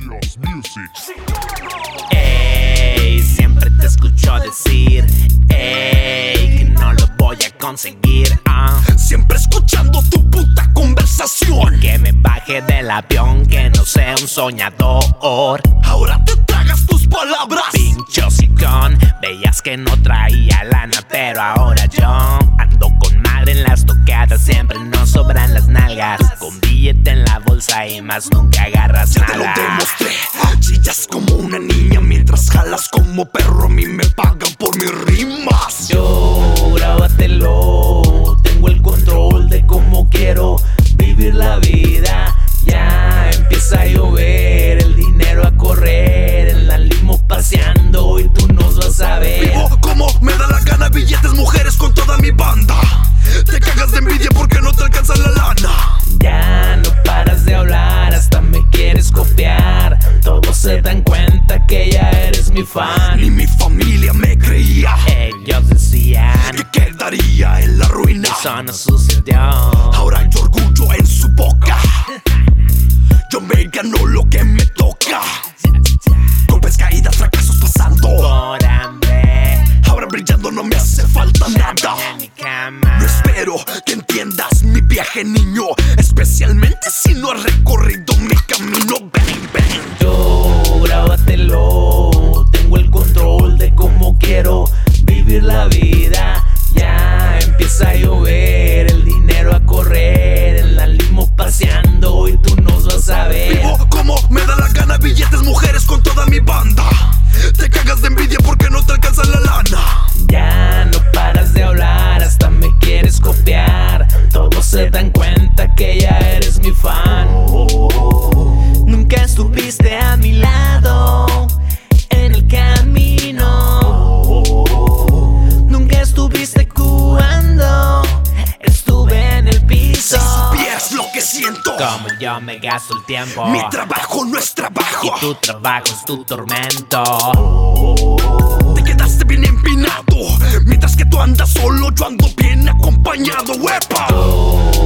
Just Music. Ey, siempre te escucho decir, ey, que no lo voy a conseguir, Siempre escuchando tu puta conversación. que me baje del avión, que no sea un soñador. Ahora te tragas tus palabras. Pincho sicón, veías que no traía lana, pero ahora yo ando con madre en las tocadas, siempre nos sobran las nalgas. Con billete en la bolsa y más nunca agarras Ya te lo nada. demostré. Chillas como una niña mientras jalas como perro. A mí me pagan por mis rimas. Yo, grábatelo, tengo el control de cómo quiero vivir la vida. Ya empieza a llover, el dinero a correr, en la limo paseando y tú nos vas a ver. Vivo como me da la gana, billetes, mujeres con toda mi banda. Te cagas de envidia porque no te alcanza la lana. Ya no paras de hablar, hasta me quieres copiar. Todos se dan cuenta que ya eres mi fan. Ni mi familia me creía. Ellos decían Que quedaría en la ruina. eso no sucedió. Ahora hay orgullo en su boca. Yo me gano lo que me toca. Golpes, caídas, fracasos pasando. Por hambre, Ahora brillando no me hace falta nada. en mi cama. No espero que entiendas mi viaje, niño, especialmente si no has recorrido mi camino. Bang, bang. Yo, grábatelo, tengo el control de cómo quiero vivir la vida. Ya empieza a llover, el dinero a correr, en la limo paseando y tú nos vas a ver. Vivo como me da la gana, billetes, mujeres con toda mi banda. Te cagas de envidia porque no te alcanza la lana. Ya no paras de hablar, hasta me quieres copiar. Todos se dan cuenta que ya eres mi fan. Nunca estuviste a mi lado en el camino. Nunca estuviste cuando estuve en el piso. Si supieras lo que siento. Como yo me gasto el tiempo. Mi trabajo no es trabajo. Y tu trabajo es tu tormento. Te quedaste bien empinado. Mientras que tú andas solo, yo ando bien acompañado. ¡Huepa!